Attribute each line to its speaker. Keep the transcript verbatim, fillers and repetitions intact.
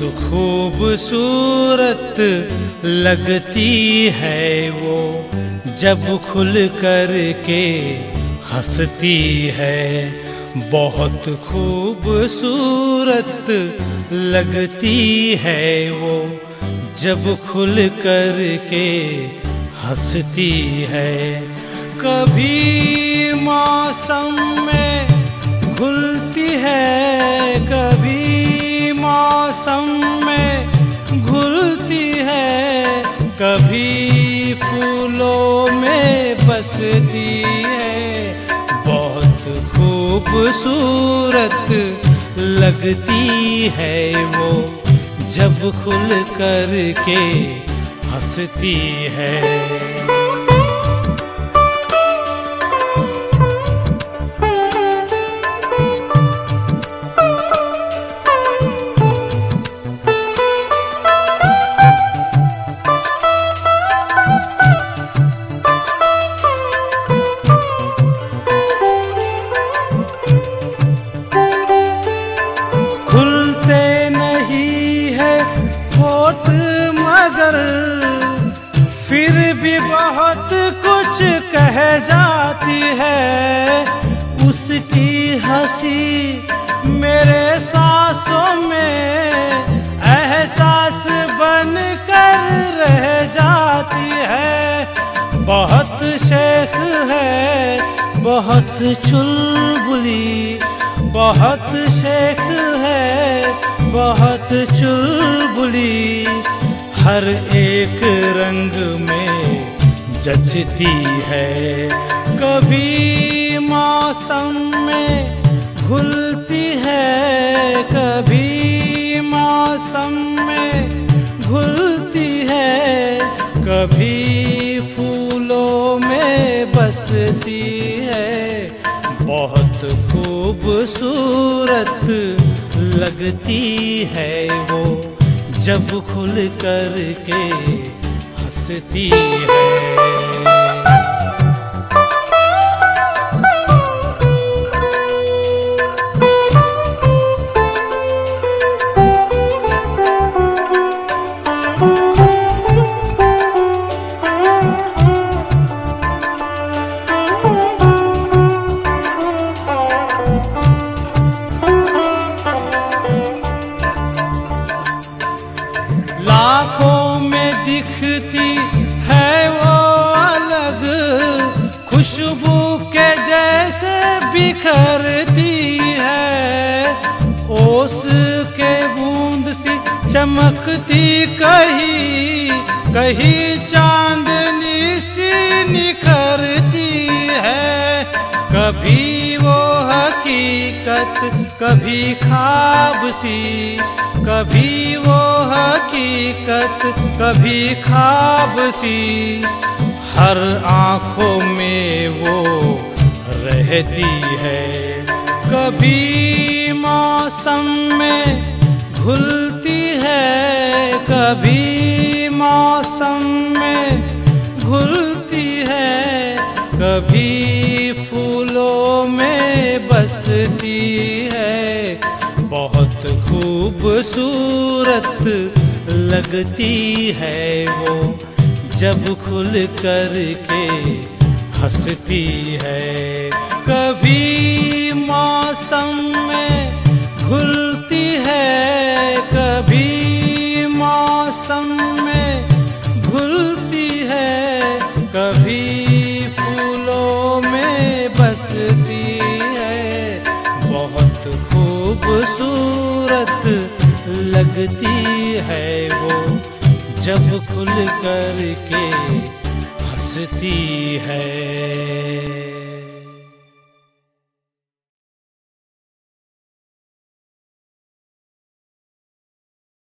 Speaker 1: खूबसूरत लगती है वो जब खुल कर के हंसती है। बहुत खूबसूरत लगती है वो जब खुल कर के हंसती है। कभी मौसम में घुलती है, कभी मौसम में घुलती है, कभी फूलों में बसती है। बहुत खूबसूरत लगती है वो जब खुल कर के हंसती है। फिर भी बहुत कुछ कह जाती है। उसकी हंसी मेरे सांसों में एहसास बन कर रह जाती है। बहुत शेख है, बहुत चुलबुली, बहुत शेख है, बहुत चुलबुली, हर एक रंग में जचती है। कभी मौसम में घुलती है, कभी मौसम में घुलती है, कभी फूलों में बसती है। बहुत खूबसूरत लगती है वो जब खुल कर के हंसती है। लाखों में दिखती है वो अलग, खुशबू के जैसे बिखरती है। ओस के बूंद सी चमकती, कहीं कहीं चांदनी सी निखरती है। कभी वो हकीकत, कभी ख्वाब सी, कभी वो हकीकत, कभी ख्वाब सी, हर आँखों में वो रहती है। कभी मौसम में घुलती है, कभी मौसम में घुलती है, कभी फूलों में बसती है। बहुत खूबसूरत लगती है वो जब खुल कर के हंसती है। कभी मौसम में घुलती है, कभी मौसम में घुलती है, कभी फूलों में बसती है। बहुत खूबसूरत लगती है वो जब खुल कर के हंसती है।